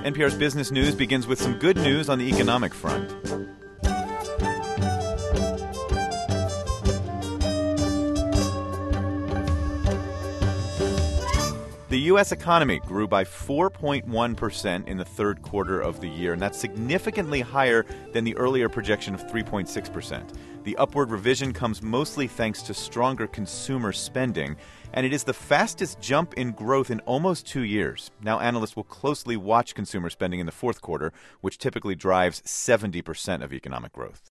NPR's Business News begins with some good news on the economic front. The U.S. economy grew by 4.1% in the third quarter of the year, and that's significantly higher than the earlier projection of 3.6%. The upward revision comes mostly thanks to stronger consumer spending, and it is the fastest jump in growth in almost 2 years. Now, analysts will closely watch consumer spending in the fourth quarter, which typically drives 70% of economic growth.